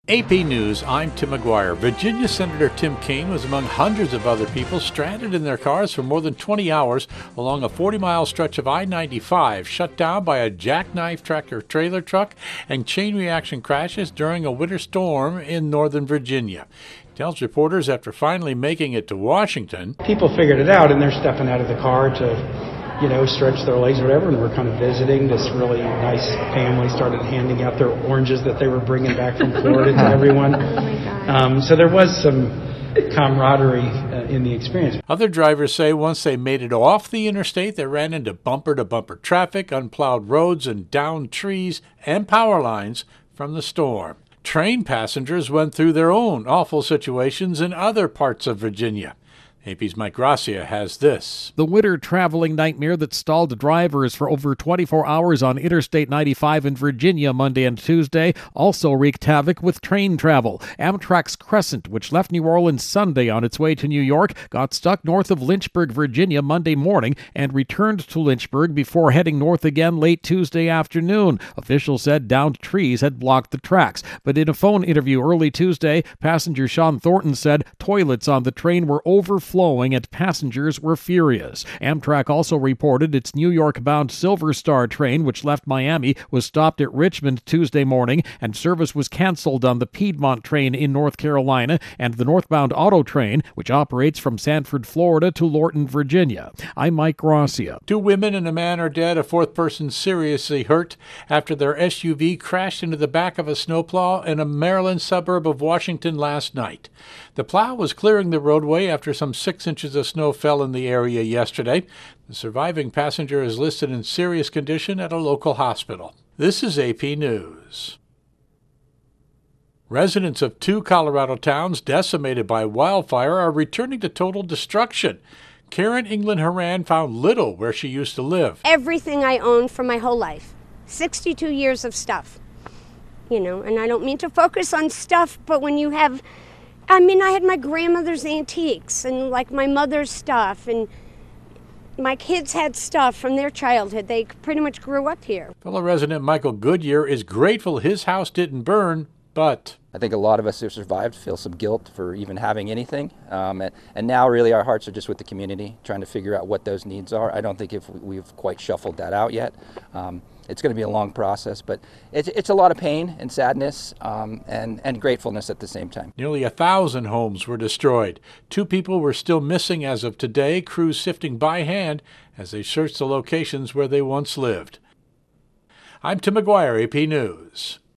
AP News, I'm Tim McGuire. Virginia Senator Tim Kaine was among hundreds of other people stranded in their cars for more than 20 hours along a 40-mile stretch of I-95, shut down by a jackknife tractor-trailer truck and chain reaction crashes during a winter storm in Northern Virginia. He tells reporters after finally making it to Washington. People figured it out and they're stepping out of the car to stretch their legs or whatever, and we're kind of visiting. This really nice family started handing out their oranges that they were bringing back from Florida to everyone. So there was some camaraderie in the experience. Other drivers say once they made it off the interstate, they ran into bumper-to-bumper traffic, unplowed roads, and downed trees and power lines from the storm. Train passengers went through their own awful situations in other parts of Virginia. AP's Mike Gracia has this. The winter traveling nightmare that stalled drivers for over 24 hours on Interstate 95 in Virginia Monday and Tuesday also wreaked havoc with train travel. Amtrak's Crescent, which left New Orleans Sunday on its way to New York, got stuck north of Lynchburg, Virginia Monday morning and returned to Lynchburg before heading north again late Tuesday afternoon. Officials said downed trees had blocked the tracks. But in a phone interview early Tuesday, passenger Sean Thornton said toilets on the train were overflowing and passengers were furious. Amtrak also reported its New York-bound Silver Star train, which left Miami, was stopped at Richmond Tuesday morning, and service was canceled on the Piedmont train in North Carolina and the northbound Auto train, which operates from Sanford, Florida to Lorton, Virginia. I'm Mike Gracia. 2 women and a man are dead. A 4th person seriously hurt after their SUV crashed into the back of a snowplow in a Maryland suburb of Washington last night. The plow was clearing the roadway after some 6 inches of snow fell in the area yesterday. The surviving passenger is listed in serious condition at a local hospital. This is AP News. Residents of 2 Colorado towns decimated by wildfire are returning to total destruction. Karen England Horan found little where she used to live. Everything I owned for my whole life. 62 years of stuff. And I don't mean to focus on stuff, but when you have... I had my grandmother's antiques and like my mother's stuff, and my kids had stuff from their childhood. They pretty much grew up here. Fellow resident Michael Goodyear is grateful his house didn't burn, but... I think a lot of us who survived feel some guilt for even having anything. And now really our hearts are just with the community, trying to figure out what those needs are. I don't think if we've quite shuffled that out yet. It's going to be a long process, but it's a lot of pain and sadness and gratefulness at the same time. Nearly 1,000 homes were destroyed. 2 people were still missing as of today, crews sifting by hand as they search the locations where they once lived. I'm Tim McGuire, AP News.